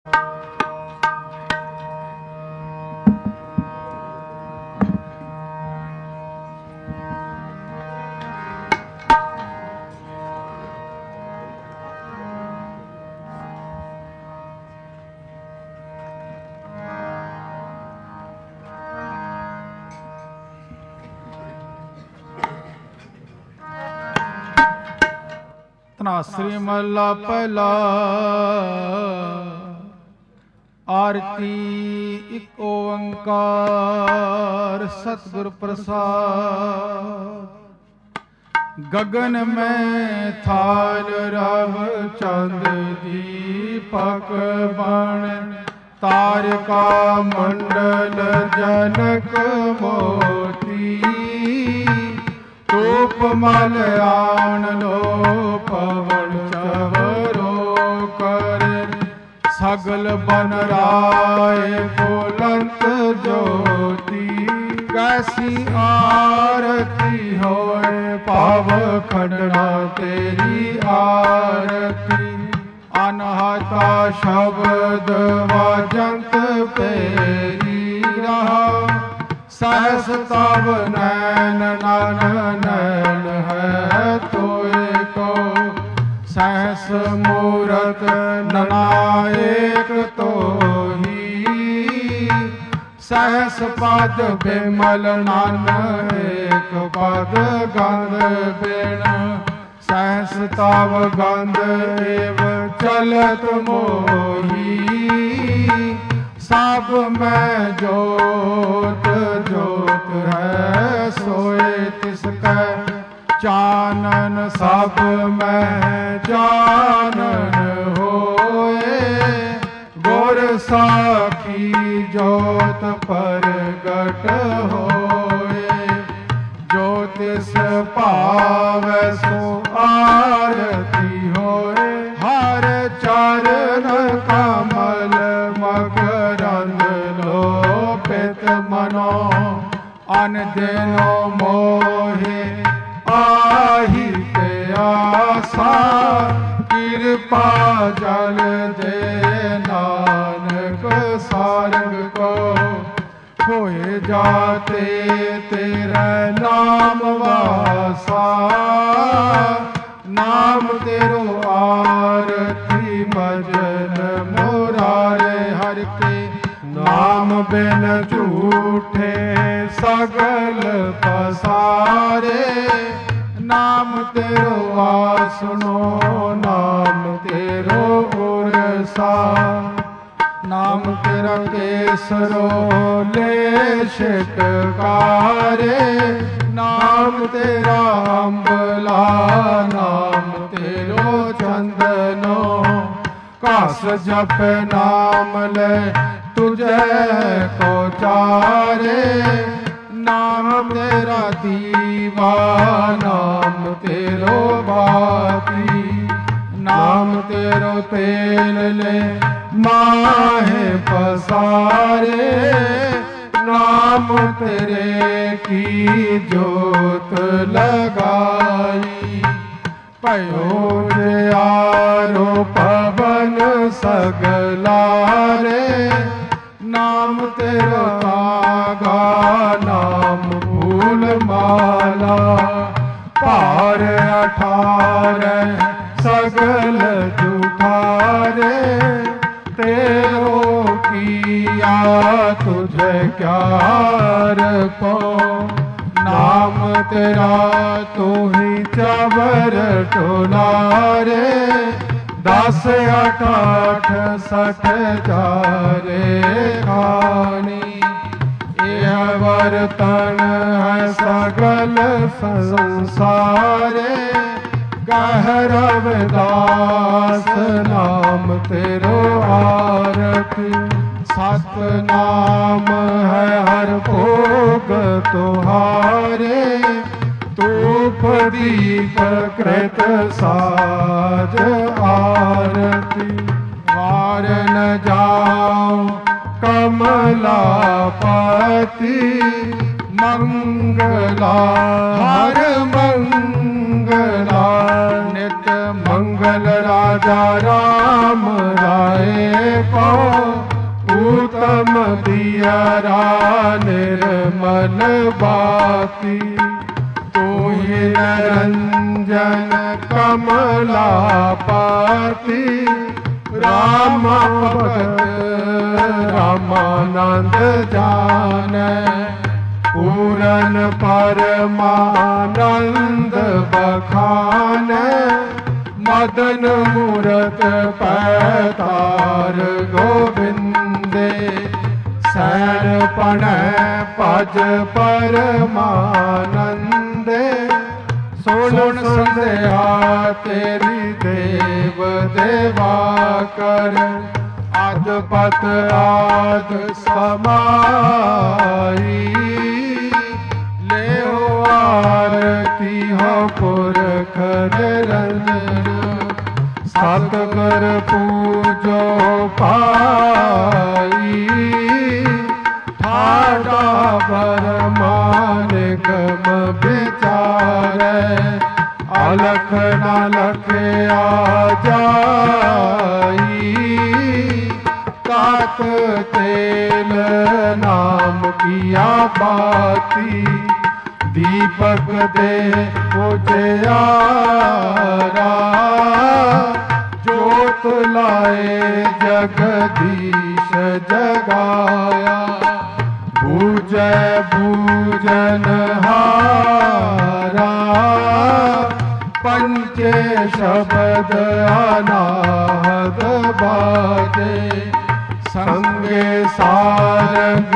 ਧਨਾਸਰੀ ਮਹਲਾ ਪਹਿਲਾ। ਆਰਤੀ ਇੱਕ ਓੰਕਾਰ ਸਤਿਗੁਰ ਪ੍ਰਸਾਦ। ਗगन में थाल रव चंद दीपक बन तारका मंडल जनक मोती। रूप मल आन लो पवन चवरो कर सगल बन राय बुलंद ज्योति। कैसी आरती होए पाव खंडना तेरी आरती। अनहता शब्द वाजंत पेरी रहा। सहस तब नैन नन नैन है तोय को। सहस मूरत ननायक तो ही। सहस पद बिमल नन एक पद गंध बिन। सहस तव गंध एव चलत मोही। सब में जोत जोत है सोए तिसकै चानन। सब में चानन होए गुर साखी जोत परगट होए। जो तिस पावै सो आरती होए। हर चरण कमल मकरंद लोपित मनो। अन दिनो मोहे आही ते आसा। कृपा जल दे नानक सारंग को। खोए जाते तेरा नाम वासा। नाम तेरो आरती मजन मुरारे। हर के नाम बिन झूठे सगल पसारे। नाम तेरो आसनो नाम तेरो उरसा। नाम तेरा केसरो लेशकारे। नाम तेरा अम्बला नाम तेरो चंदनो। कास जप नाम ले तुझे को चारे। नाम तेरा दीवा नाम तेरो बाती। नाम तेरो तेल ले माहे पसारे। नाम तेरे की जोत लगाई। पयो आरो पवन सगलारे। नाम तेरो तागा नाम फूल माला। पार 18 सगल जुठारे। तेरो किया तुझे क्या रखो। नाम तेरा तू ही चवर टोलारे। 10 8 8 60 चारे खानी। यह वर्तन है सगल संसारे। कह रविदास नाम तेरो आरती। सत नाम है हर भोग तुहारे। धूप दीप कृत साज आरती। वार न जाऊं कमलापति। मंगला हर मंगला नित मंगल रा राजा राम राय को उत्तम दियरा निर्मल बाती। तू ही निरंजन कमलापति राम भगत रामानंद जाने। पूरन परमानंद बखाने मदन मूरत पैतार गोविंदे। सैन पण पज परमानंदे। सुन संध्या तेरी देव देवा कर। अदपत आद समाई ले आरती हो पुरख निरंजन। सतगुर पूजो पाई ठाडा बरमान गम विचारे। अलख न लखया जाई कात तेल नाम किया बाती। दीपक दे उजियारा जोत लाए जगदीश जगाया। बूझे बूझनहारा पंचे शब्द अनाहत बाजे। संगे सारंग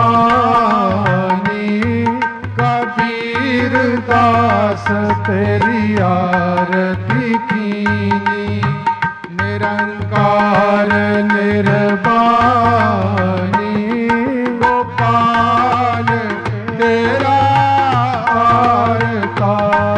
पानी कबीर दास तेरी आरती कीनी। निरंकार निर्वाणी गोपाल तेरा आरता।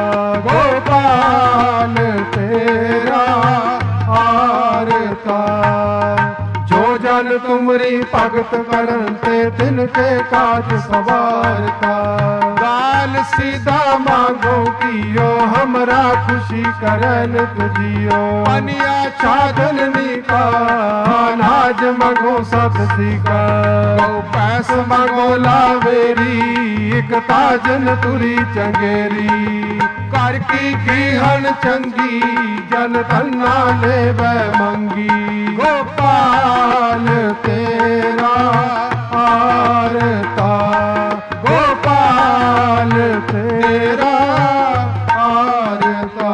गोपाल तेरा आरता। जो जन तुमरी भगत करन ते तिनके काज सवारता। गाल सीधा मांगो कियो हमरा खुशी करन तुझियो। पनिया छागल निका अनाज मंगो सब्जी का। पैस मंगो लावेरी एक ताजन तुरी चंगेरी। कर की हन चंगी जन तन्ना ले मंगी। गोपाल तेरा आरता। गोपाल तेरा आरता।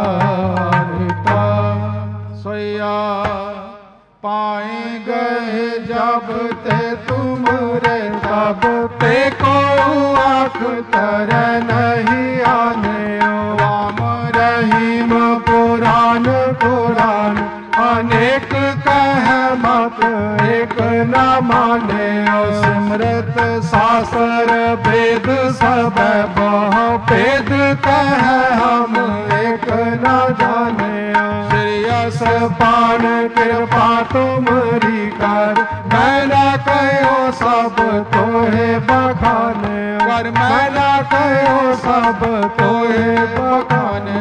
सोया पाए गए जब ते तुमरे तब ते को आँख तर नहीं आने। राम रहीम पुराण पुराण अनेक कह मत एक न माने। सिमरत शास्त्र वेद सब बहु भेद कह हम एक न जाने। श्रेयस पान कृपा तुमरी कर। मैं न कहो सब तोहे बखाने। कर मैं न कहो सब तोहे बखाने।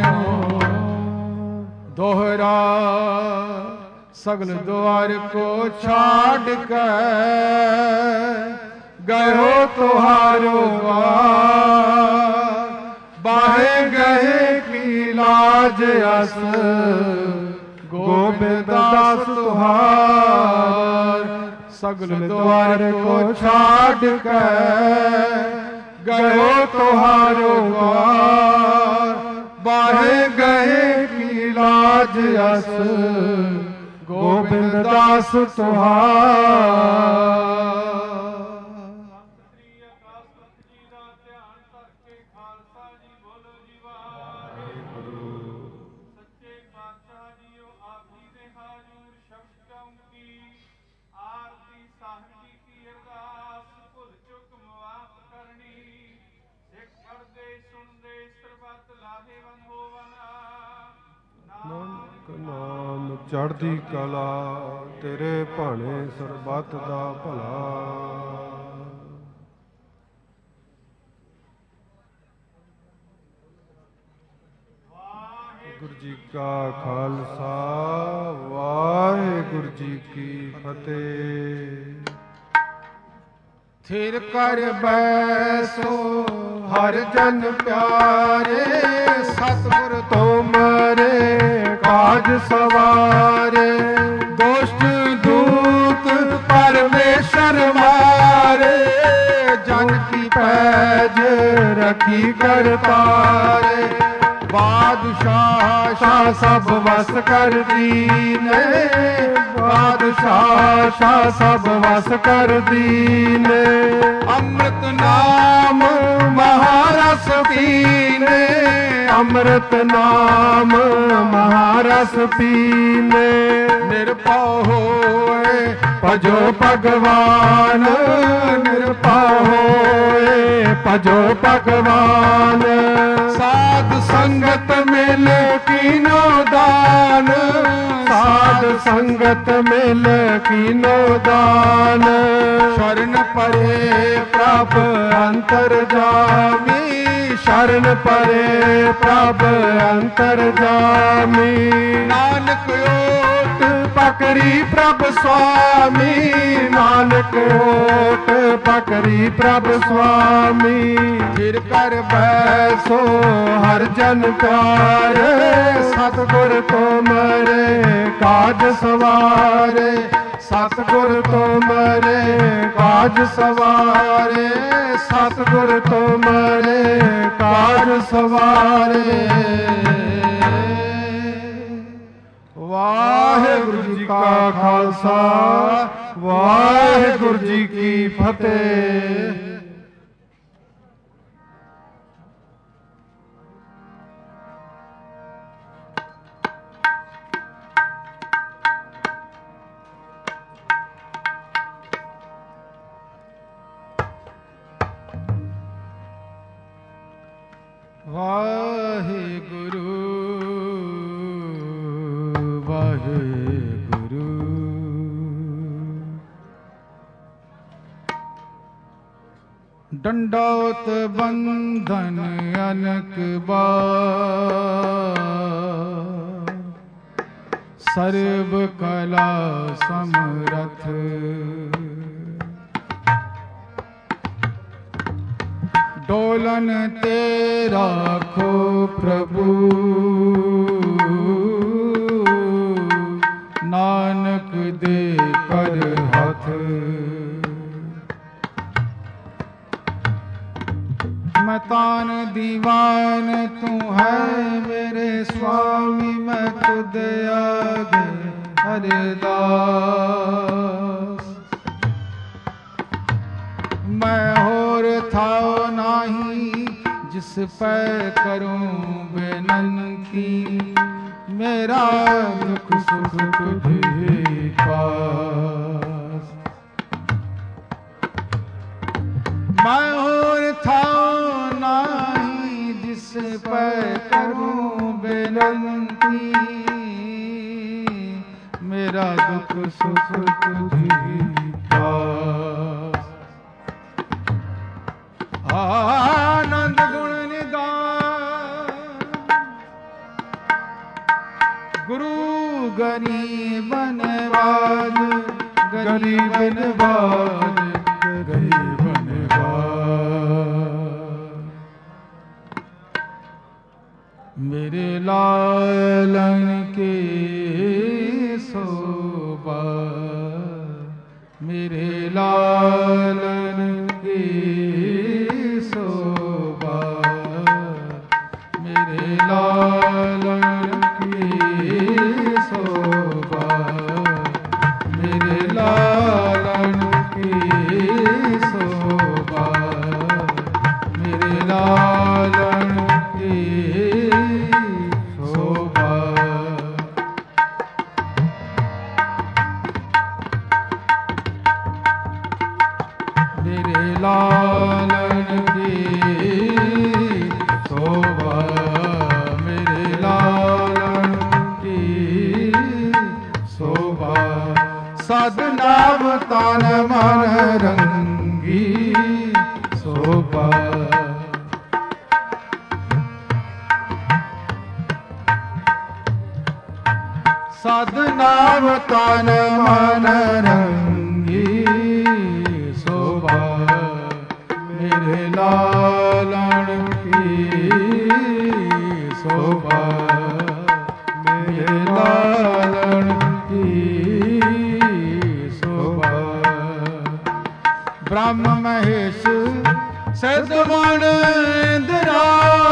दोहरा सगल द्वार को छाड़ कर गयो तुहारो बाहे गए की लाज अस। गोविंद दास तुहार। सगल द्वार को छाड़ कर गयो तुहारो बाहे गए की लाज अस। गोविंद दास तुहार। ਨਾਮ ਚੜ੍ਹਦੀ ਕਲਾ ਤੇਰੇ ਭਾਣੇ ਸਰਬੱਤ ਦਾ ਭਲਾ। ਵਾਹਿਗੁਰੂ ਜੀ ਕਾ ਖਾਲਸਾ ਵਾਹਿਗੁਰੂ ਜੀ ਕੀ ਫਤਿਹ। ਥਿਰ ਕਰ ਬੈਸੋ ਹਰ ਜਨ ਪਿਆਰੇ, ਸਤਿਗੁਰ ਤੁਮਰੇ ਕਾਜ ਸਵਾਰੇ। ਦੁਸ਼ਟ ਦੂਤ ਪਰਮੇਸ਼ਰ ਮਾਰੇ, ਜਨ ਕੀ ਪੈਜ ਰਖੀ ਕਰਤਾਰੇ। ਬਾਦਸ਼ਾਹ ਸ਼ਾਹ ਸਭ ਵਸ ਕਰ ਦੀਨੇ, ਬਾਦਸ਼ਾਹ ਸ਼ਾਹ ਸਭ ਵਸ ਕਰ ਦੀਨੇ। ਅੰਮ੍ਰਿਤ ਨਾਮ ਮਹਾਰਸ ਪੀਨੇ, ਅੰਮ੍ਰਿਤ ਨਾਮ ਮਹਾਰਸ ਪੀਨੇ। ਨਿਰਭਉ ਹੋਏ ਭਜੋ ਭਗਵਾਨ, ਨਿਰਭਉ ਹੋਏ ਭਜੋ ਭਗਵਾਨ। ਸਾਧ ਸੰਗਤ ਮਿਲ ਕੀਨੋ ਦਾਨ, ਸਾਧ ਸੰਗਤ ਮਿਲ ਕੀਨੋ ਦਾਨ। ਸ਼ਰਨ ਪਰੇ ਪ੍ਰਭ ਅੰਤਰ ਜਾਮੀ, ਸ਼ਰਨ ਪਰੇ ਪ੍ਰਭ ਅੰਤਰ ਜਾਮੀ। ਨਾਨਕ ਓਟ ਪਕਰੀ ਪ੍ਰਭ ਸੁਆਮੀ, ਨਾਨਕ ਓਟ ਪਕਰੀ ਪ੍ਰਭ ਸੁਆਮੀ। ਥਿਰ ਕਰ ਬੈਸੋ ਹਰ ਜਨ ਪਿਆਰੇ, ਸਤਿਗੁਰ ਤੁਮਰੇ ਕਾਜ ਸਵਾਰੇ। ਸਤਿਗੁਰ ਤੁਮਰੇ ਕਾਜ ਸਵਾਰੇ, ਸਤਿਗੁਰ ਤੁਮਰੇ ਕਾਜ ਸਵਾਰੇ। ਵਾਹਿਗੁਰੂ ਜੀ ਕਾ ਖਾਲਸਾ ਵਾਹਿਗੁਰੂ ਜੀ ਕੀ ਫਤਿਹ। ਵਾਹਿਗੁਰੂ ਵਾਹਿਗੁਰੂ। ਡੰਡੌਤ ਬੰਧਨ ਅਨਕ ਬਾਰ, ਸਰਬ ਕਲਾ ਸਮਰਥ। ਡੋਲਨ ਤੇ ਰਾਖੋ ਪ੍ਰਭੂ, ਨਾਨਕ ਦੇ ਕਰ ਹੱਥ। ਮੈਂ ਤਾਨ ਦੀਵਾਨ ਤੂੰ ਹੈ ਮੇਰੇ ਸੁਆਮੀ, ਮੈਂ ਤੁਧ ਆਗੇ ਅਰਦਾਸ। ਮੈਂ ਹੋਰ ਥਾਉ ਨਹੀਂ ਜਿਸ ਪੈ ਕਰੂੰ ਬੇਨੰਤੀ, ਮੇਰਾ ਦੁਖ ਸੁਖ ਤੁਝੇ ਪਾਸ। ਮੈਂ ਹੋਰ ਥਾਉ ਨਹੀਂ ਜਿਸ ਪੈ ਕਰੂੰ ਬੇਨੰਤੀ, ਮੇਰਾ ਦੁਖ ਸੁਖ ਤੁਝੇ ਪਾਸ। ਆਨੰਦ ਗੁਣ ਨਿਦਾਨ ਗੁਰੂ ਗਰੀਬ ਨਵਾਜ, ਗਰੀਬ ਨਵਾਜ, ਗਰੀਬ ਨਵਾਜ। ਮੇਰੇ ਲਾਲਨ ਕੇ ਸੋਭਾ, ਮੇਰੇ ਲਾਲਨ ਕੇ ਸੋਭਾ, ਮੇਰੇ ਲਾਲਨ ਕੀ ਸੋਭਾ, ਮੇਰੇ ਲਾਲਨ ਕੀ ਸੋਭਾ, ਮੇਰੇ ਲਾਲਨ ਕੀ ਸੋਭਾ। ਮੇਰੇ ਲਾਲਨ ਕੀ ਸੋਭਾ, ਮੇਰੇ ਲਾਲਨ ਕੀ ਸੋਭਾ। ਸਦ ਨਾਮ ਤਨ ਮਨ ਰੰਗੀ ਸੋਭਾ। नाम तन मन रंगी शोभा मेरे लालन की शोभा मेरे लालन की शोभा। ब्रह्म महेश सिद्ध मन इंद्रा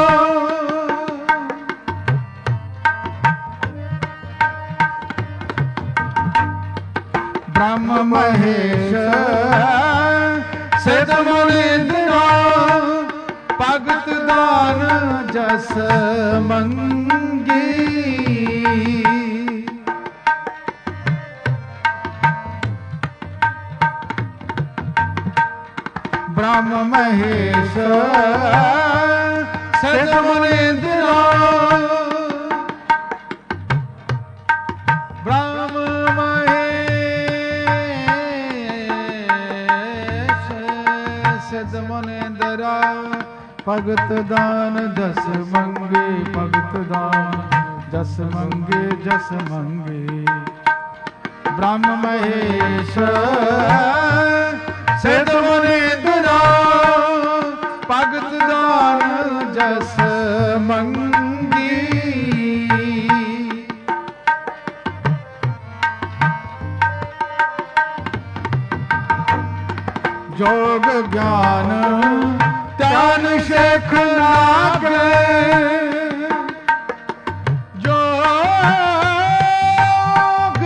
ब्रह्म महेश सिद्ध मन इंद्रा भगत दान जस मंगी। ब्रह्म महेश सिद्ध मन इंद्रा ब्रह्म सिद्ध मुनिंदरा भगत दान जस मंगे भगत दान जस मंगे जस मंगे। ब्रह्म महेश सिद्ध मुनिंदरा भगत दान जस मंगी। जोग ज्ञान ध्यान शेख लागे जोग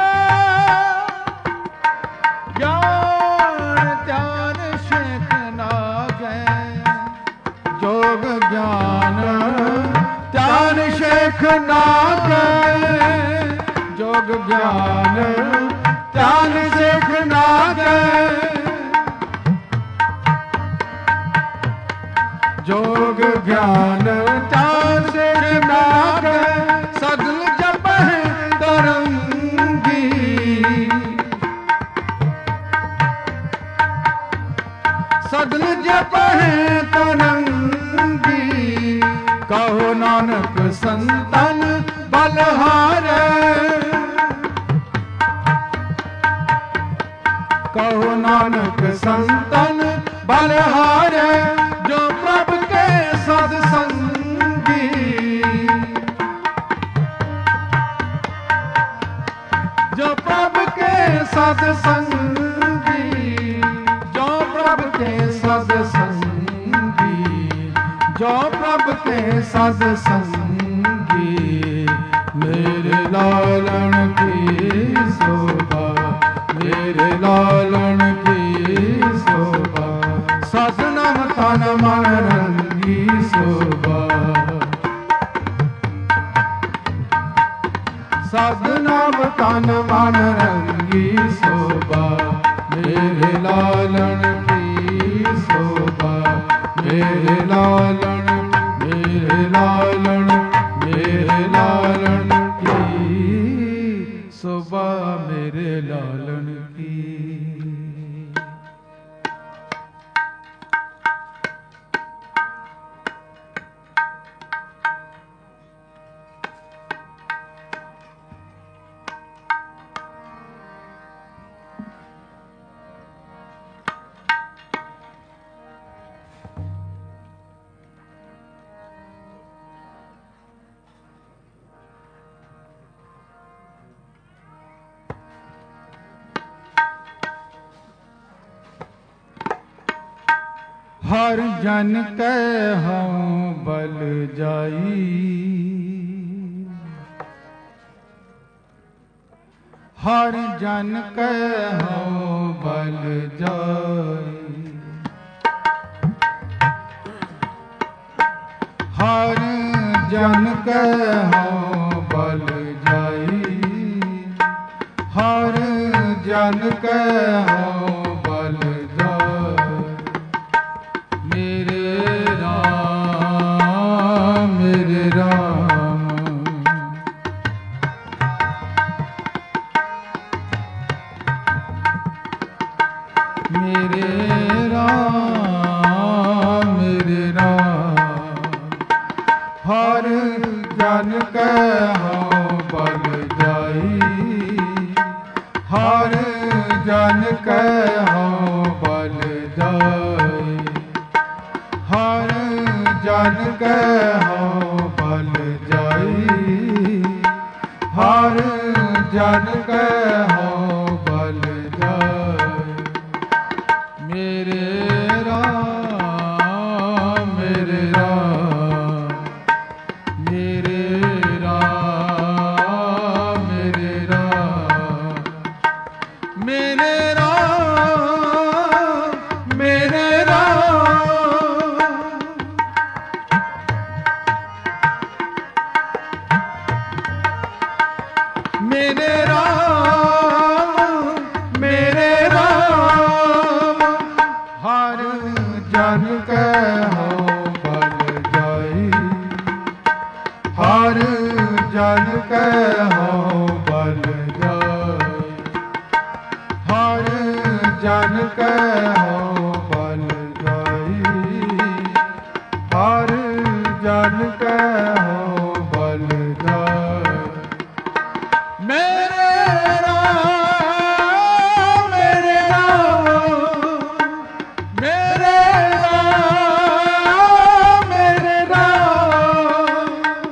ज्ञान ध्यान शेख लागे जोग ज्ञान ध्यान शेख लागे जोग ज्ञान ध्यान शेख लागे जोग ज्ञान ध्यान शेख लागे सगल जपह तरंगी। सगल जपह तरंगी कहो नानक संतन बलहारे कहो नानक संतन बलहारे जो प्रभ के सत्संगी। जो प्रभ के सत्संगी जो प्रभ के सत्संगी जो प्रभ के सत्संगी। मेरे लालन की शोभा मेरे लालन की शोभा सतनाम तन मन रंगी शोभा। सतनाम तन मन रंगी शोभा मेरे लालन की शोभा मेरे लालन मेरे लालन मेरे लालन की शोभा मेरे लालन की। हर जन के हूँ बल जाई हर जन के हूँ बल जाई हर जन के हूँ बल जाई हर जन के हूँ बल जाई। मेरे राम मेरे राम हर जन के हूँ बल जाई जन कहो बल जाए, हर जन कहो बल जाए, हर जन कहो बल जाए। मेरे राम मेरे राम, मेरे राम मेरे राम, मेरे राम मेरे राम। मेरे राम मेरे राम, हर जन कहो बल जाए, हर जन कहो बल जाए, हर जन कहो बल जाए, हर जन कहो बल जाए। मेरे राम मेरे राम, मेरे राम मेरे राम।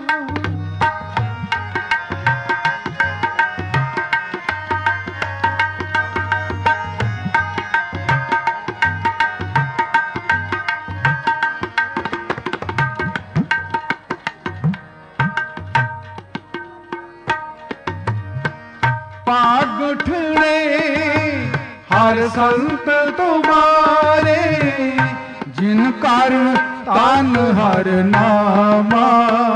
पाग उठने हर संत तुम्हारे, जिन कर तान हर नामा,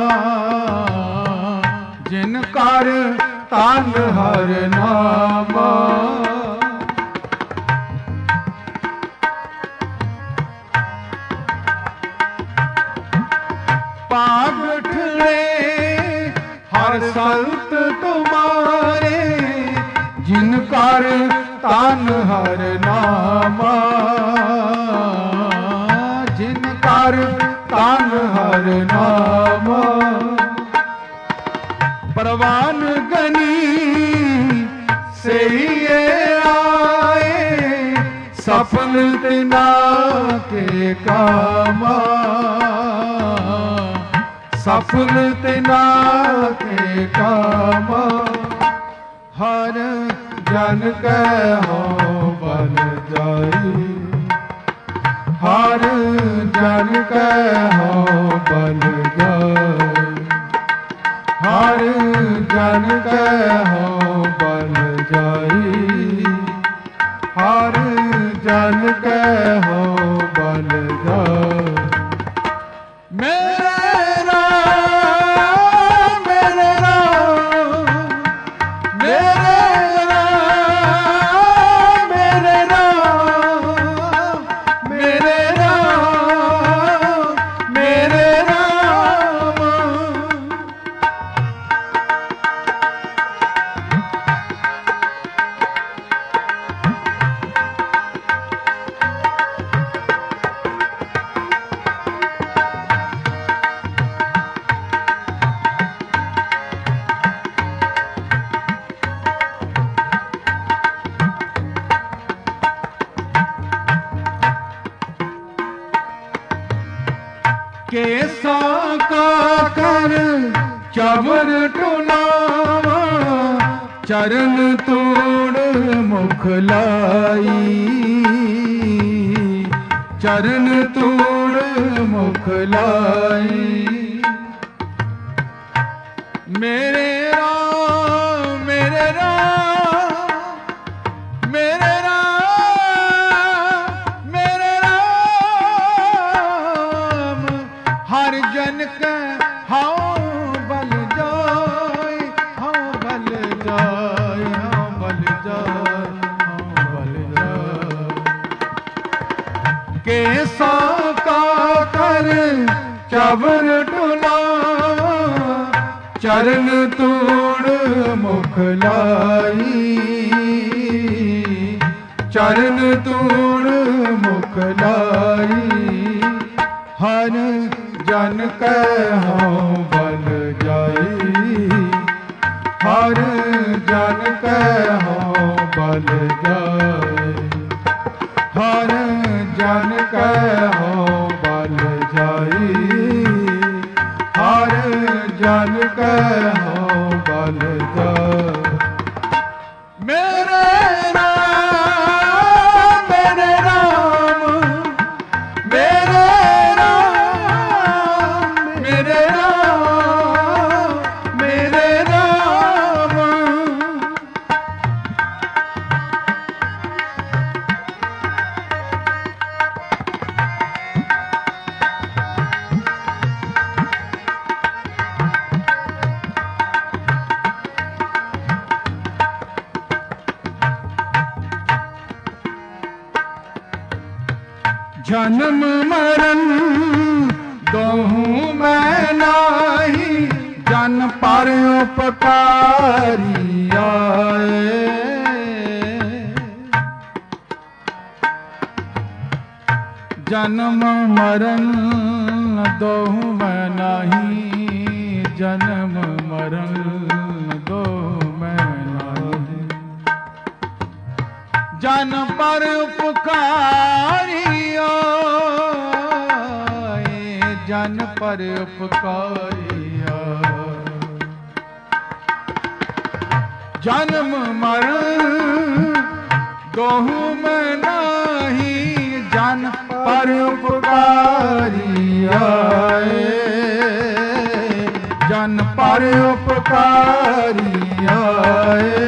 जिन कर तान हर नामा। पाग उठने हर संत तुम्हारे, जिन कर तान हर नामा, जिन कर तान हर नामा। परवान गनी से ये आए, सफल तिना के कामा, सफल तिना के कामा। हर जन कहो बल जाए, हर जन कहो बल जाए, हर जन कहो बल जाए, हर जन कहो बल जाए। मेरे राम मेरे राम, मेरे राम मेरे राम, मेरे राम मेरे राम। केसा का कर चवर टुलावा, चरण तोड़ मुख लाई, चरण तोड़ मुख लाई। मेरे राम मेरे राम, मेरे राम मेरे राम। हर जन के हाँ बल जाए, हाँ बल जाए, हाँ बल जाए, हाँ बल जाए। केसा का कर चवर टुला, चरण तोड़ मुख लाई, चरण तोड़ मुख लाई। हर जन कहो बल जाए, हर जन कहो बल जाए। हर जन कहो बल जाई, हर जन कहो बल जाई। मेरे राम मेरे राम मेरे राम मेरे राम मेरे राम। जन्म मरण दोहूं मैं नाही, जन पर उपकारी आए। जन्म मरण दोहूं मैं नाही, जन्म मरण दोहूं मैं नाही। जन पर उपकारी आए, जन पर उपकारी आए। जन्म मरण दोहूं मैं नाही, जन पर उपकारी आए, जन पर उपकारी आए।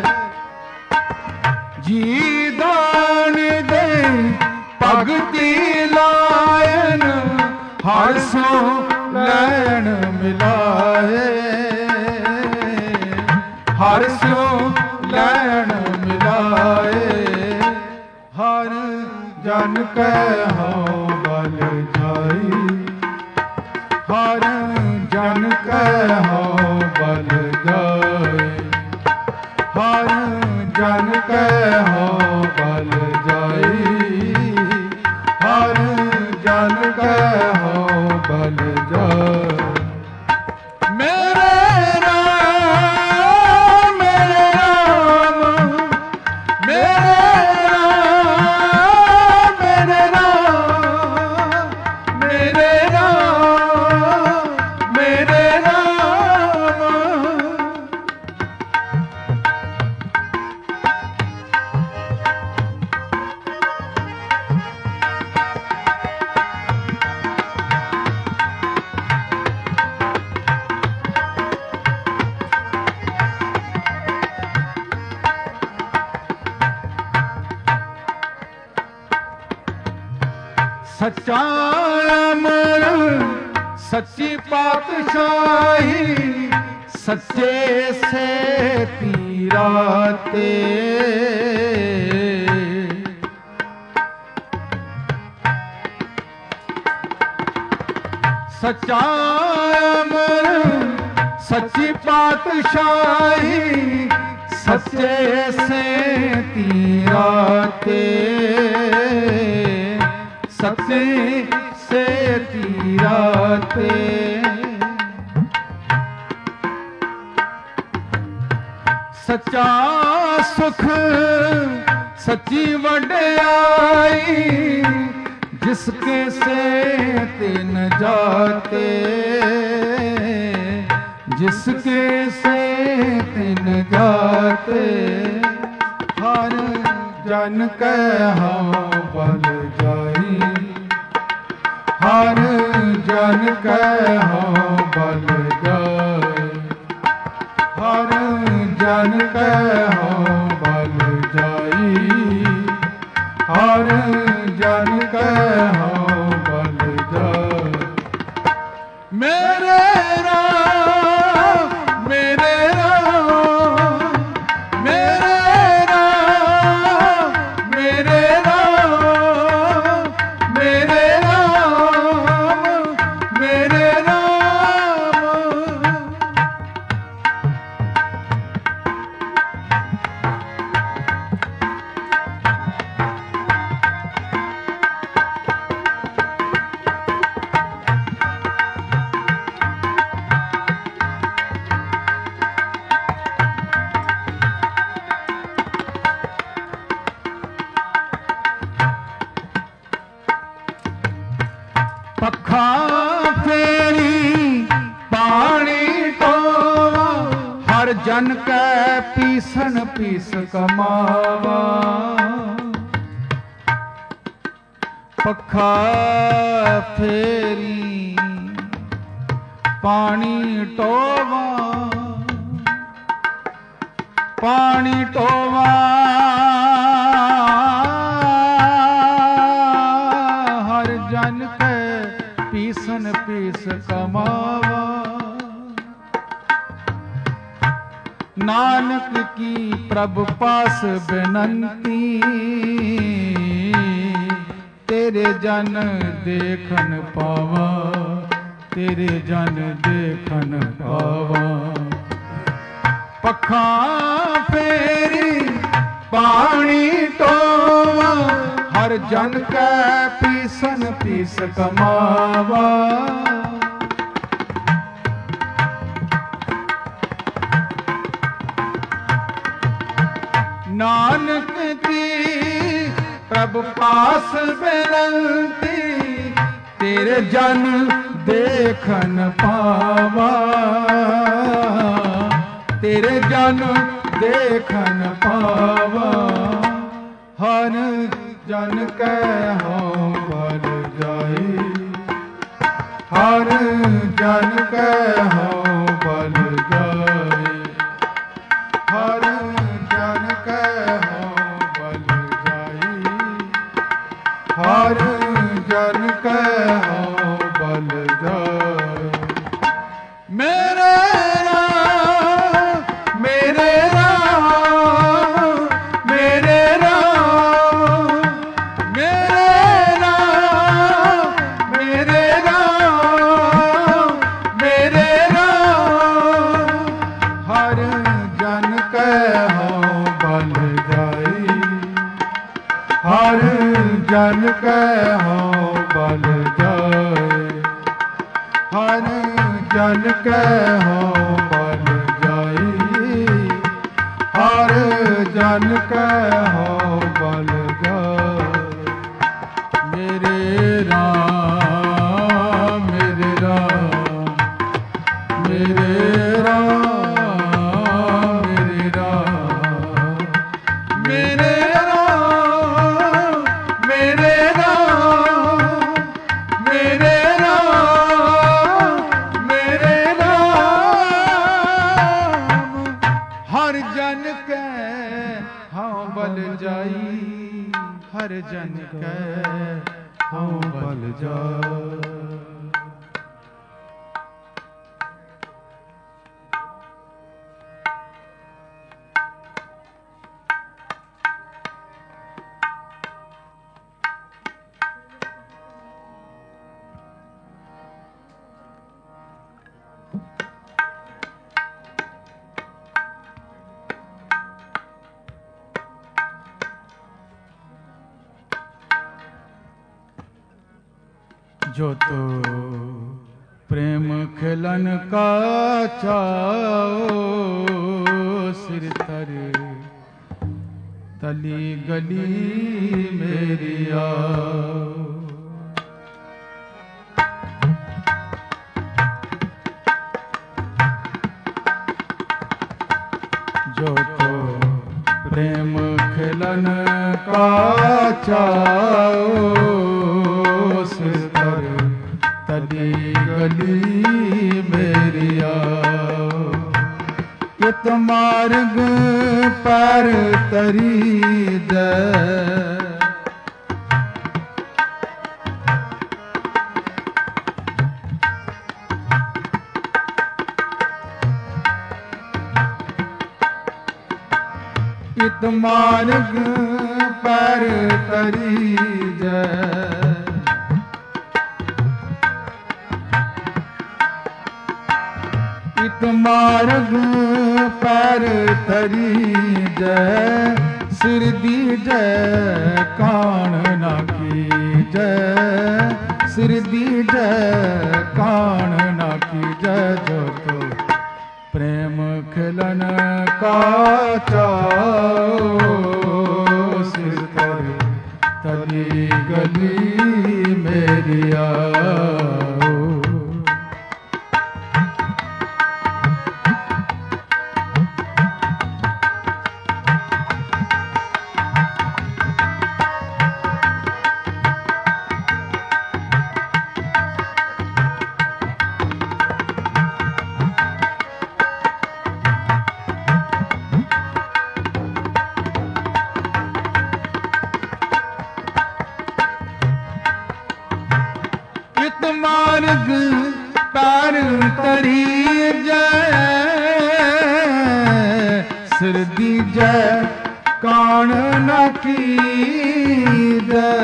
जी दान दे भगति लायन, हर सो लैन मिलाए, हर सो लैन मिलाए। हर जन कहो बल जाई, हर जन कहो बल जाई, हर जन कहो बल जाई, हर जन कहो बल जाई। मेरे राम मेरे राम मेरे राम मेरे राम मेरे राम मेरे राम। सच्चा अमर सच्ची पातशाही, सच्चे से तीराते। सच्चा अमर सच्ची पातशाही, सच्चे से तीराते, सच्चे से तीराते। सच्चा सुख सच्ची वड्याई, जिसके से तिन जाते, जिसके से तिन जाते। हर जन कहो बल जाई, हर जन कहो बल जाई, हर जन कहो बल जाई, हर जन कहो बल जाई। मेरे राम मेरे राम मेरे राम मेरे राम मेरे राम मेरे राम। जन कै पीसन पीस कमावा, पखा फेरी पानी टोवा, पानी टोवा हर जन के पीसन पीस कमावा। नानक की प्रभु पास बिनंती, तेरे जन देखन पावा, तेरे जन देखन पावा। पखा फेरी पानी टोवा, हर जन कै पीसन पीस कमावा। नानक की प्रभु पास बिनंती, तेरे जन देखन पावा, तेरे जन देखन पावा। हर जन कै हों बल जाई, हर जन कै हों बल जाई, हर जन कै हों बल जाई, हर जन कै हों बल जाई। मेरे जन कै हों बल जाए, हर जन कै हों बल जाए, हर जन कै हों बल जाए। मेरे राम मेरे राम, मेरे राम मेरे राम, मेरे हर जन कै हों बल जाए। जो तो प्रेम खिलन का चाओ, सिर तर तली गली मेरी आओ। जो तो प्रेम खिलन का चाओ, तली गली मेरी आओ। कित मार्ग पर तरी दे, कित मार्ग पर तरी दे। इत मार्ग पर तरी जय, सिर दी जय कान ना की जय, सिर दी जय कान ना की जय। जो तो प्रेम खिलन का चाओ, सिर तर तली गली मेरी आओ। इत मार्ग पैर तरी जय सिर दीजै कान न कीजै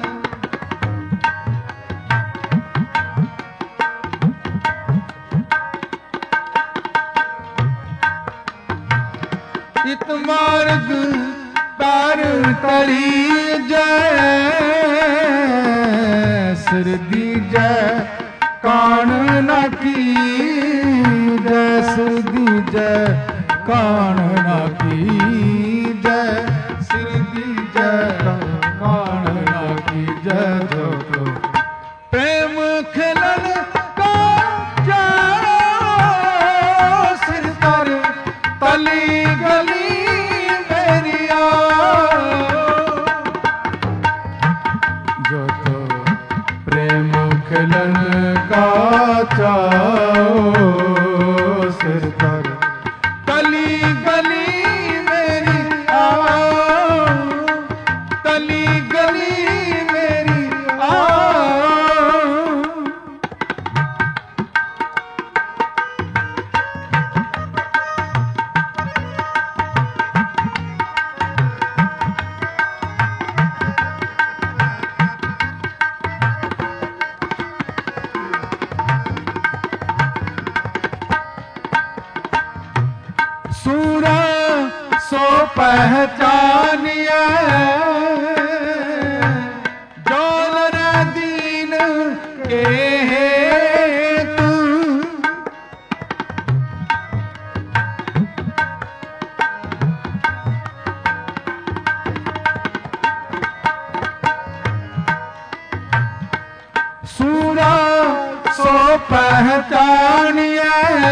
इत मार्ग पैर तरी जय सिर दीजै कान न कीजै सिर दीजै कान न कीजै सिर दीजै कान न कीजै जो तो प्रेम खिलन का जाओ सिर तर तली गली मेरिया जो तो प्रेम खिलन का चाओ सिर तर तली गली मेरी आओ तली गली मेरी आओ सूरा सो पहचानिए जौन दीन के हेतु सूरा सो पहचानिए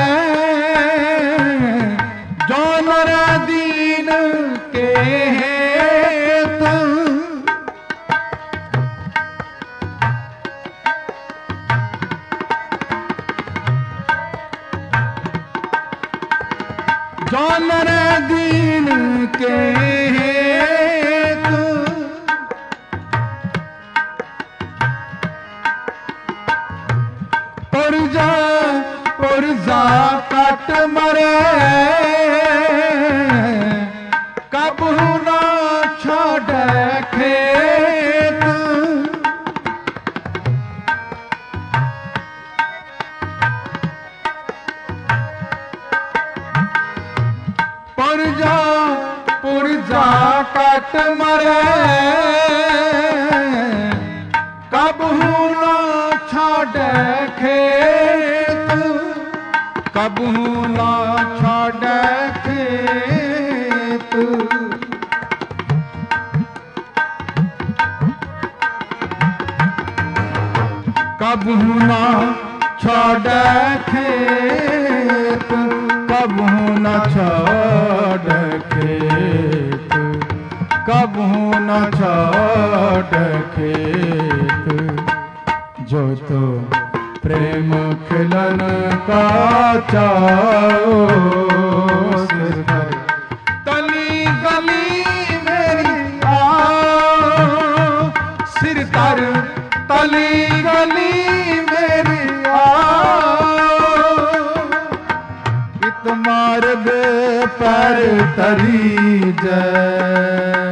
जौन दीन के हेतु जौन दीन के हेतु पुरजा कट मरे कबू ना छोड़ खेत पुरजा कट मरे कबू ना छोड़ खेत कबू ना छोड़ खेत कबू ना छोड़ खेत कबू ना छोड़ खेत कबू ना छोड़ खेत जो तो प्रेम खिलन का चाओ सिर तर तली गली मेरी आओ सिर तर तली गली मेरी आओ इत मार्ग पैर तरी जय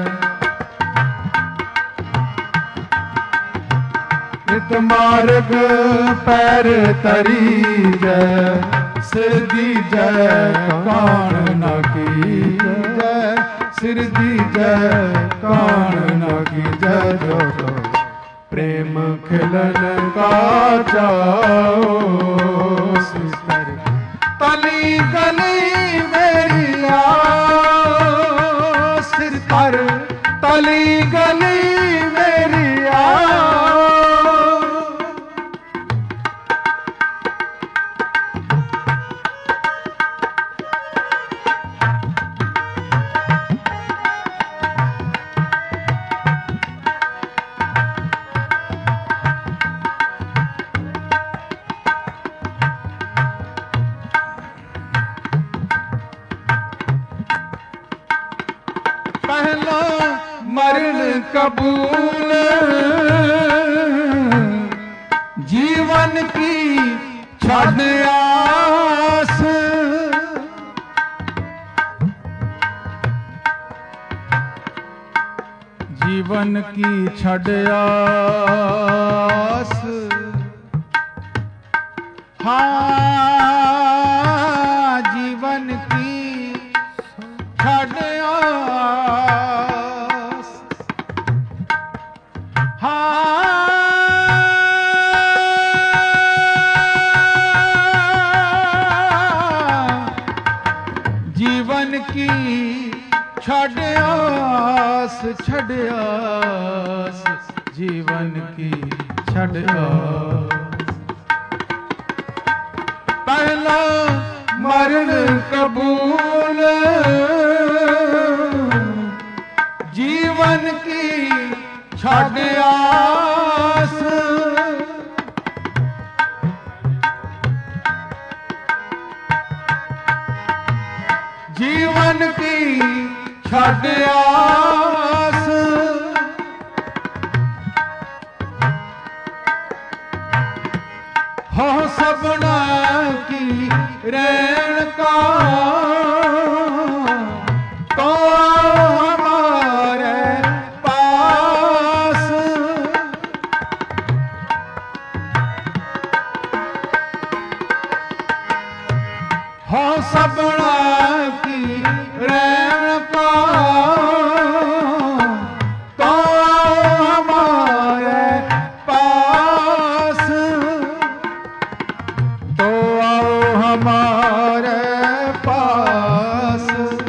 इत मार्ग पैर तरी जय सिर दीजै कान न कीजै सिर दीजै कान न कीजै जो तो प्रेम खिलन का चाओ सिर तली गली मेरी आओ सिर तर तली गली मेरी आओ पहला मरण कबूल जीवन की छड़ आस, हाँ जीवन की छड़ आस, जीवन की छड़ आस, छड़ आस, जीवन की छड़ आस। पहला मरण कबूल, जीवन की छड़ आस, जीवन की छड़ आस, हो सबना की रैन का तो हमारे पास, हो सबना की रैन का तो हमारे पास, तो आओ हमारे पास,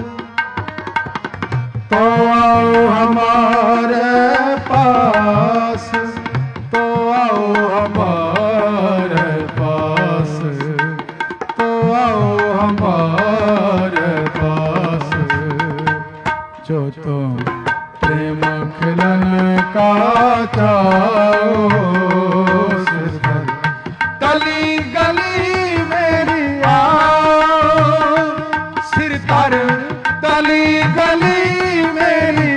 तो आओ हमारे पास, तो आओ हमारे पास, तो आओ हमारे पास। जो तुम प्रेम खिलन का चाहो, गली गली मेरी आओ, सिर तर गली गली मेरी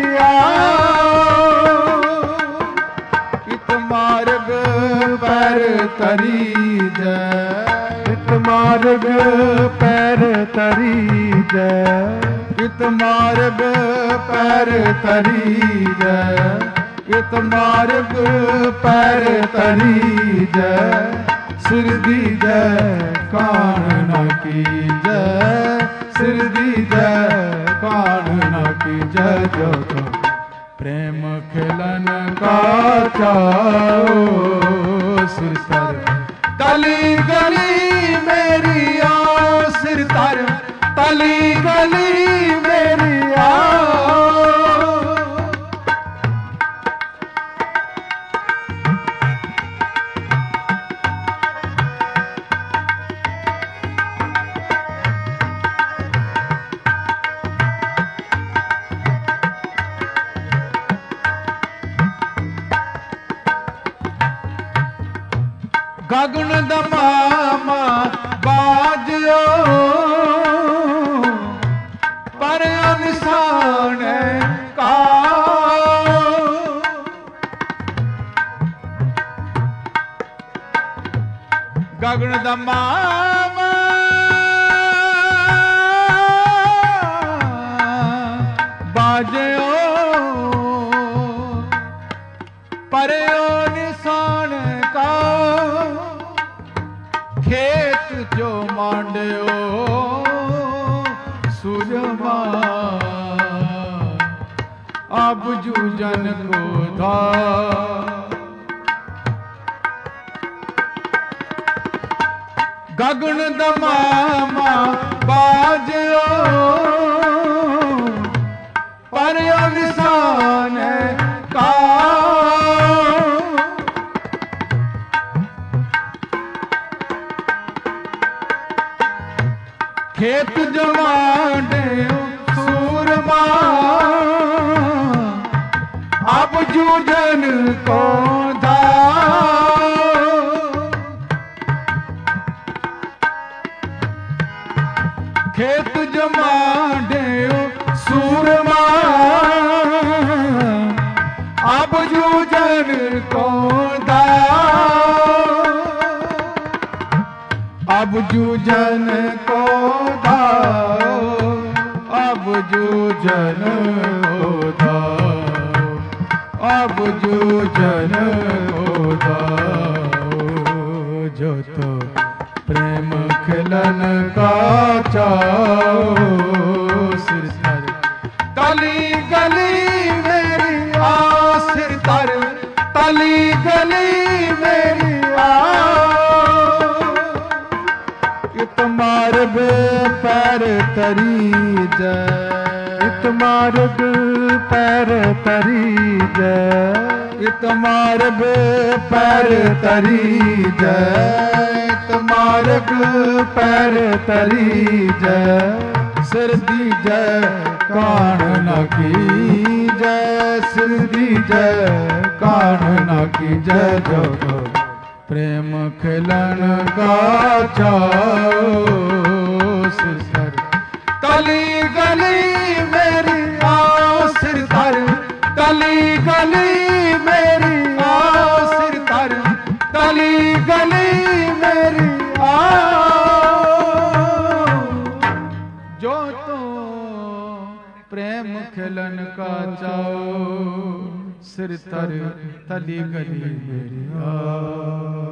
आओ, इत मार्ग पैर तरी जय, इत मार्ग पैर तरी जय, इत मार्ग पैर तरी जय, इत मार्ग पैर तरी जय, सिर दी जय कान न की जय, सिर दी जय कान न की जय। जो तो प्रेम खिलन का चाहो, सिर तर तली गली मेरी आओ, सिर तर तली गली मेरी आओ। गगन दमामा बाजो पर अनसान का, गगन दमामा बाजो पर अनसान का, खेत जो मांडो सुरमा, अब जूजन को धा, गगन दमामा बाजो पर अनसान का, खेत जमाने सूरमा, अब जूझन को धा, खेत जमाने सूरमा, अब जूझन को धा, अब जूझन को दाओ, अब जूझन को दाओ, अब जो जन को दाओ, जो तो प्रेम खिलन का चाओ। सिर तर तली गली मेरी आ, सिर तर तली गली मेरी आ। इत मार्ग पैर तरी जय, इत मार्ग पैर तरी जय, इत मार्ग पैर तरी जय, इत मार्ग पैर तरी जय। सिर दी जय कान न की जय, सिर दी जय कान न की जय। जो तो प्रेम खिलन का चाओ। सिर तर तली गली मेरी आओ, सिर तर तली गली मेरी आओ, सिर तर तली गली मेरी आओ। जो तो प्रेम खिलन का चाओ, सिर तर तली गली मेरी आओ।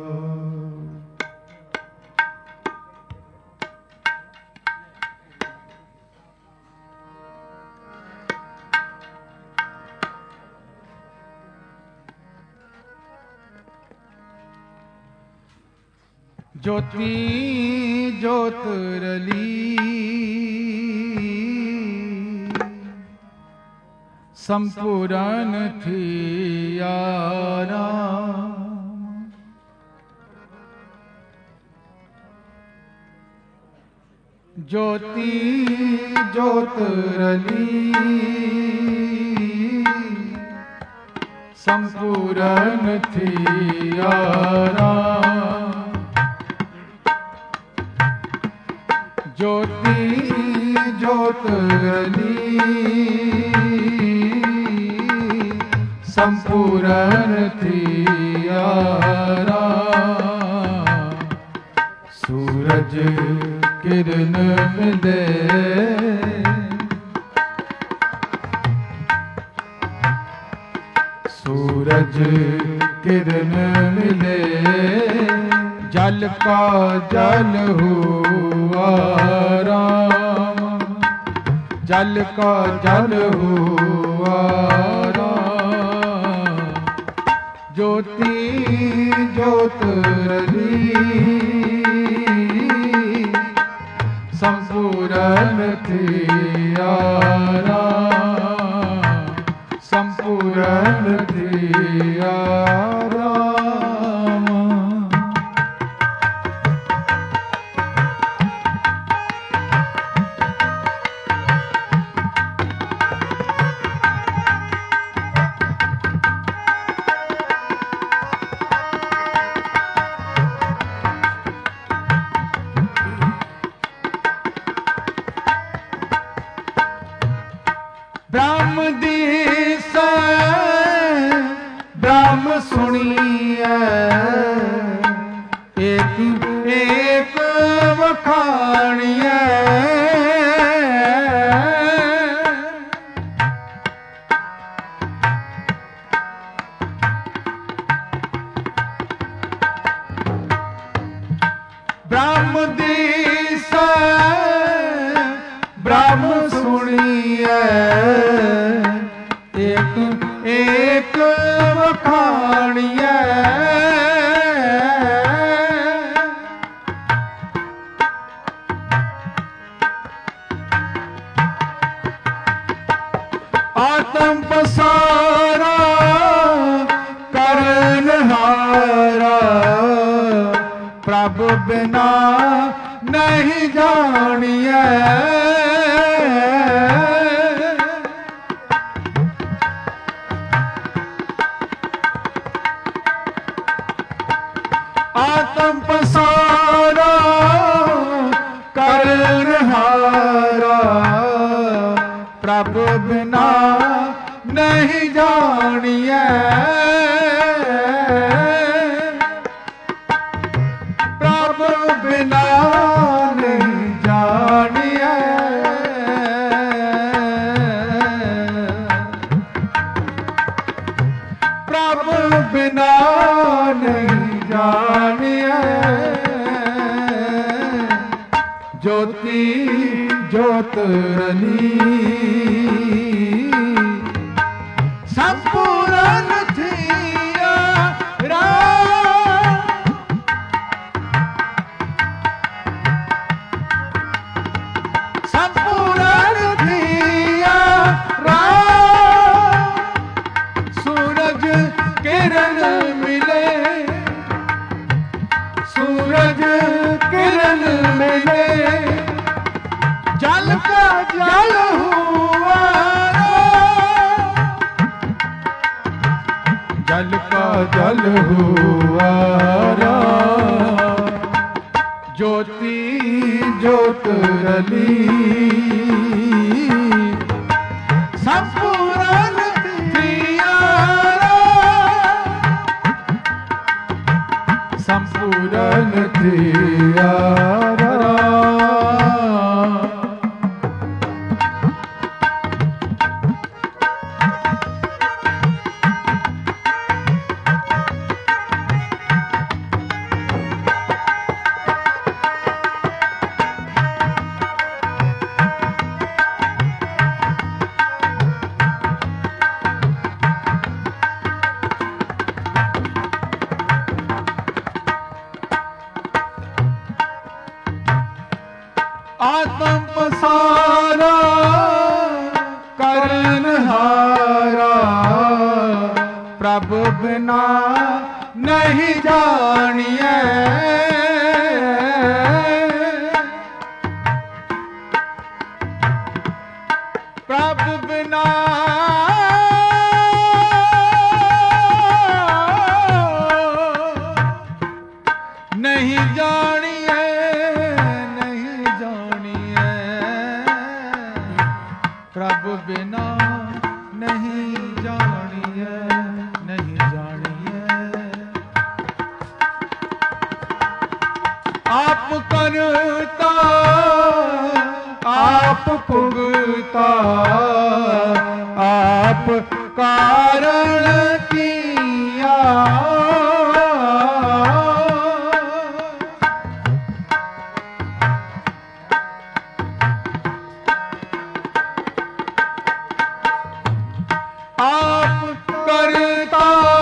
ज्योति ज्योत रली संपूर्ण थी यारा। ज्योति ज्योत रली संपूर्ण थी यारा। ज्योति ज्योत रली संपूर्ण थी यारा। सूरज किरण मिले सूरज किरण मिले। जल का जल हुआ राम, जल का जल हुआ राम। ज्योति ज्योत रली संपूर्ण थी यारा, संपूर्ण थी यारा। ब्रह्म दिस ब्रह्म सुनिए, एक एक वखानिए। ब्रह्म दिस ब्रह्म सुनिए, एक एक वखानिए। आत्म पसारा करनहारा, प्रभु बिना नहीं जानिए। आत्म पसारा करनहारा, प्रभु बिना नहीं जानिए। प्रभु बिना नहीं जानिए। बिना नहीं जानिए, ज्योति ज्योत रली संपूर्ण थिया राम, संपूर्ण थिया राम। सूरज किरण मिले, सूरज किरण मिले, जल का जल हुआ, जल का जल हुआ, ज्योति ज्योत रली संपूर्ण थिया, संपूर्ण थिया। आत्म पसारा करनहारा, प्रभु बिना नहीं जानिए, प्रभु बिना नहीं जानिए, प्रभु बिना नहीं जानिए, नहीं जानिए। आप करता आप पुगता, आप कारण किया, आप करता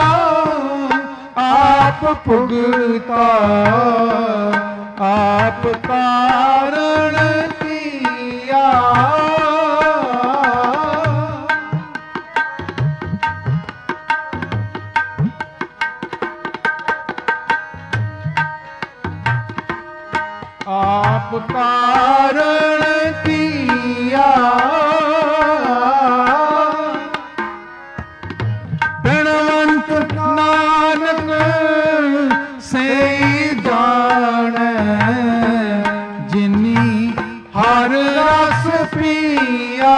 आप पुगता, आप कारण किया, आप कारण किया। प्रणवंत नानक से जाने, जिनी हर रस पिया,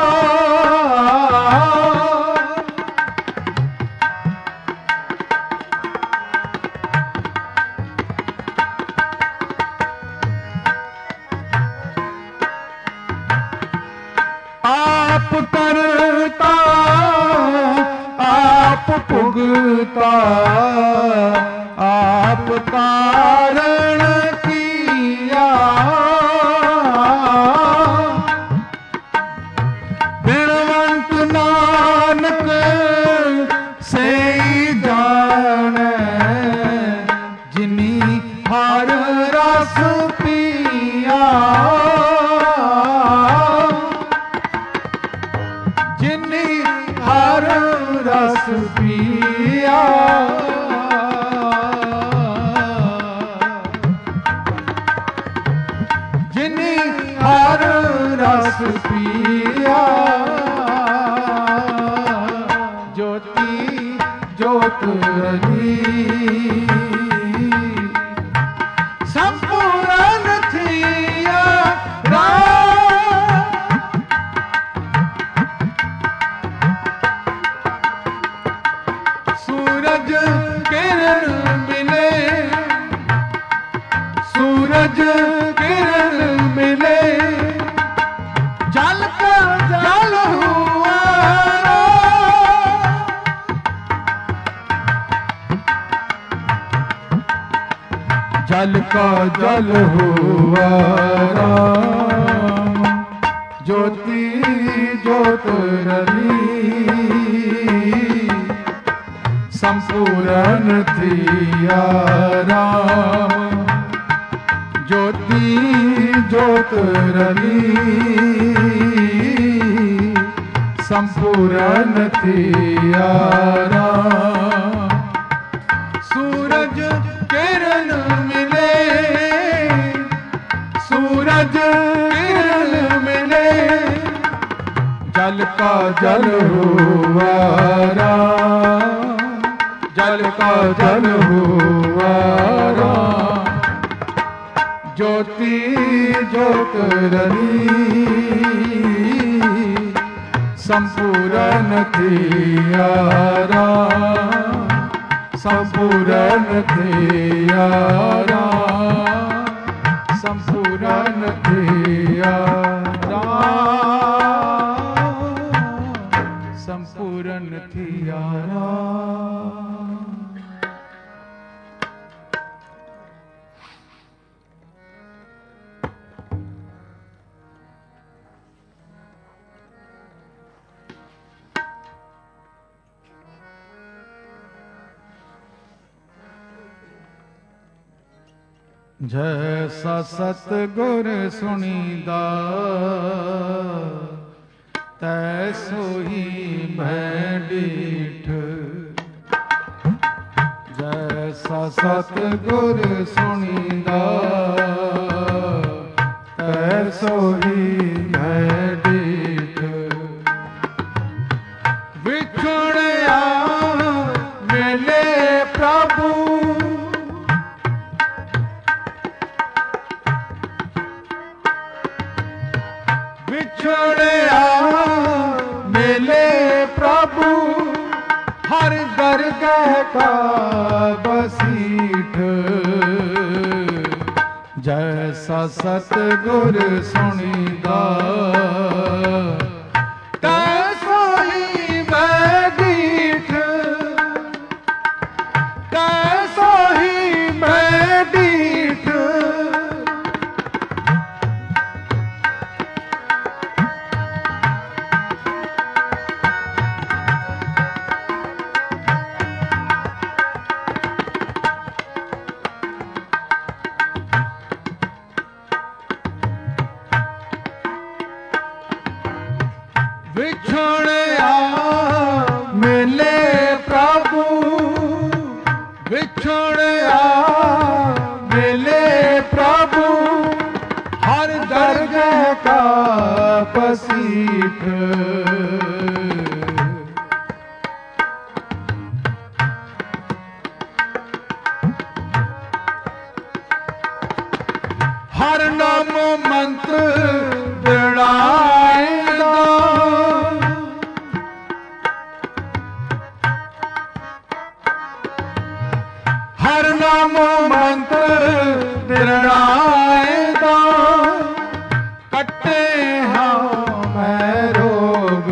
आप करता आप पुगता, आप कारण किया, बिणवंत नानक से जाने, जिनी हर रस पिया, जिनी हर रस पिया, जिनी हर रस पिया। ज्योति ज्योत रली संपूर्ण थिया राम, सूरज किरण मिले, सूरज किरण मिले, जल का जल हुआ, जल का जल हुआ राम, ज्योति ज्योत रली, संपूर्ण थिया राम, ज्योति ज्योत रली, संपूर्ण थिया राम। सूरज किरण मिले, सूरज किरण मिले, जल का जल हुआ राम, जल का जल हुआ राम, ज्योति ज्योत रली, संपूर्ण थिया राम, संपूर्ण थिया राम, संपूर्ण थिया राम, संपूर्ण थिया राम। जैसा सतगुर सुनीदा, तैसो ही मैं डीठ, जैसा सतगुर सुनीदा, तैसो ही मैं डीठ। विछुड़या मिले प्रभु, विछुड़या मिले प्रभु, हर दरगाह का बसीठ। जैसा सतगुर सुनीदा, तैसो ही मैं डीठ, तैसो ही मैं डीठ। विछुड़या मिले प्रभु, विछुड़या मिले प्रभु, हर दरगाह का बसीठ। हर नाम मंत्र बिड़ाएगा, हर नाम मंत्र बिड़ाएगा, कटे हाँ मैं रोग।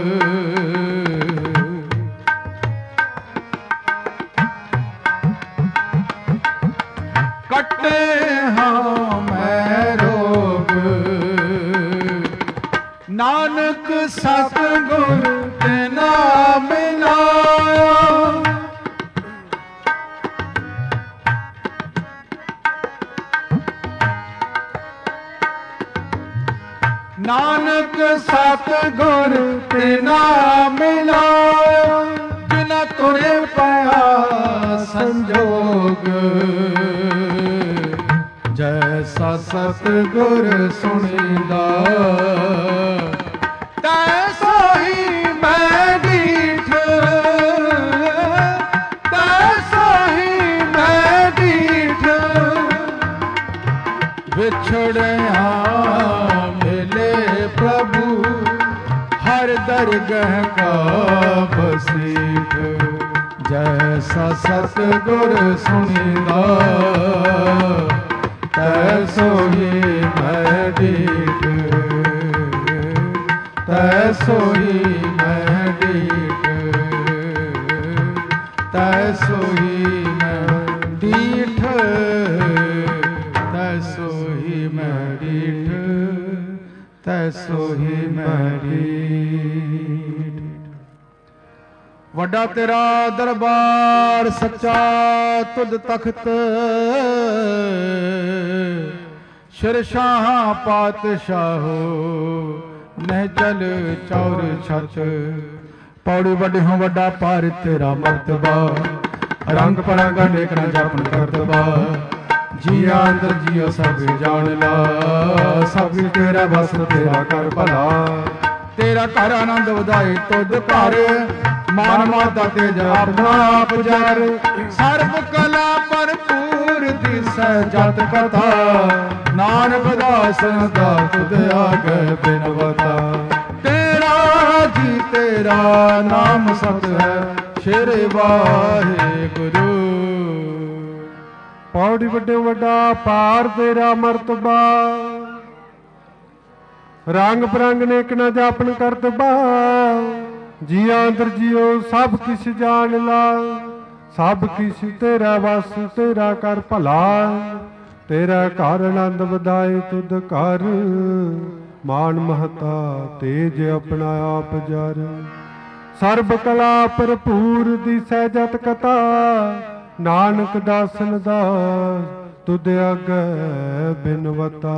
कटे हाँ मैं रोग, नानक सतगुर के नाम मिलाया, नानक सतगुर ते नाम मिलाया, बिना तुरे पाया संजोग। जैसा सतगुर सुनीदा, तैसो ही मैं डीठ, तैसो ही मैं डीठ। बिछड़या मिले प्रभु, हर दरगाह का बसीठ। जैसा सतगुर सुनीदा, तैसो ही मैं डीठ, तैसो ही मैं डीठ, तैसो ही मैं डीठ। ਐਸੋ ਹੀ ਮੈਰੀ। ਵੱਡਾ ਤੇਰਾ ਦਰਬਾਰ ਸੱਚਾ ਤੁਧ ਤਖਤ, ਸ਼ਿਰਸ਼ਾਹ ਪਾਤਸ਼ਾਹੋ ਨਹਿ ਚਲ ਚੌਰ ਛਤ। ਪੌੜੀ ਵੱਡਿਓ ਵੱਡਾ ਪਰ ਤੇਰਾ ਮਰਤਬਾ, ਰੰਗ ਪਰੰਗ ਅਨੇਕ ਨਾ ਜਾਪਨ ਕਰਤਬਾ। ਜੀਆ ਅੰਦਰ ਜੀਓ ਸਭ ਜਾਣ ਲਾ, ਸਭ ਤੇਰਾ ਬਸ ਤੇਰਾ ਕਰ ਭਲਾ। ਤੇਰਾ ਘਰ ਆਨੰਦ ਵਧਾਏ ਤੁਧ ਘਰ, ਮਾਨ ਮਾਤਾ ਤੇਜ ਆਪਣਾ ਆਪ ਜਰ। ਸਰਬ ਕਲਾ ਭਰਪੂਰ ਦਿਸੈ ਜਤ ਕਥਾ, ਨਾਨਕ ਦਾਸਨ ਦਾ ਤੁਧ ਆਗੇ ਬਿਨਵਤਾ। ਤੇਰਾ ਜੀ ਤੇਰਾ ਨਾਮ ਸਤ ਹੈ, ਸ਼ੇਰੇ ਵਾਹਿਗੁਰੂ। ਪੌੜੀ ਵੱਡੇ ਵੱਡਾ ਪਾਰ ਤੇਰਾ ਮਰਤਬਾ, ਰੰਗ ਬਰੰਗ ਨੇਕ ਨਾ ਜਾਪਨ ਕਰਤਬਾ। ਜੀਆ ਅੰਦਰ ਜੀਓ ਸਭ ਕਿਛ ਜਾਣ ਲਾ, ਸਭ ਕਿਛ ਤੇਰਾ ਵਸ ਤੇਰਾ ਕਰ ਭਲਾ। ਤੇਰਾ ਘਰ ਆਨੰਦ ਵਧਾਏ ਤੁਧ ਘਰ, ਮਾਨ ਮਹਤਾ ਤੇਜ ਆਪਣਾ ਆਪ ਜਰ। ਸਰਬ ਕਲਾ ਭਰਪੂਰ ਦਿਸੈ ਜਤ ਕਥਾ, ਨਾਨਕ ਦਾਸਨ ਦਾਸ ਤੁਧ ਆਗੇ ਬਿਨਵਤਾ।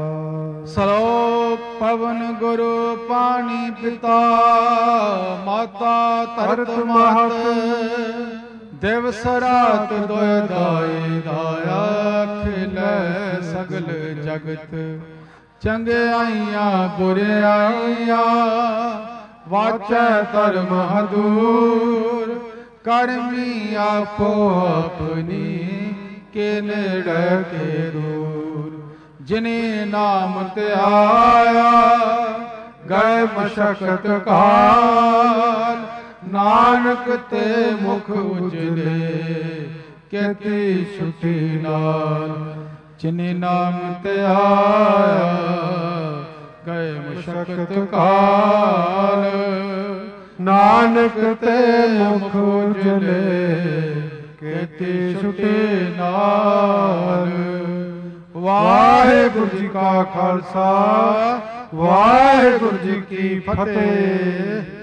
ਸਲੋਕ ਪਵਨ ਗੁਰੂ ਪਾਣੀ ਪਿਤਾ, ਮਾਤਾ ਧਰਤ ਮਹਤ। ਦਿਵਸ ਰਾਤ ਦੁਇ ਦਾਈ ਦਾਇਆ, ਖਿਲੈ ਸਗਲ ਜਗਤ। ਚੰਗਿਆਈਆਂ ਬੁਰਿਆਈਆਂ, ਵਾਚੈ ਧਰਮ ਹਦੂਰ। ਕਰਮੀ ਆਪੋ ਆਪਣੀ, ਕੇ ਨੇੜੇ ਕੇ ਦੂਰ। ਜਿਨੇ ਨਾਮ ਧਿਆਇਆ, ਗਏ ਮਸ਼ਕਤ ਕਾਲ। ਨਾਨਕ ਤੇ ਮੁਖ ਉਜਲੇ, ਕੇਤੀ ਛੁਟੀ ਨਾਲ। ਜਿਨੇ ਨਾਮ ਧਿਆਇਆ, ਗਏ ਮਸ਼ਕਤ ਕਾਲ। ਨਾਨਕ ਤੇ ਮੁਖ ਉਜਲੇ, ਕੇਤੀ ਛੁਟੀ ਨਾਲ। ਵਾਹਿਗੁਰੂ ਜੀ ਕਾ ਖਾਲਸਾ, ਵਾਹਿਗੁਰੂ ਜੀ ਕੀ ਫਤਿਹ।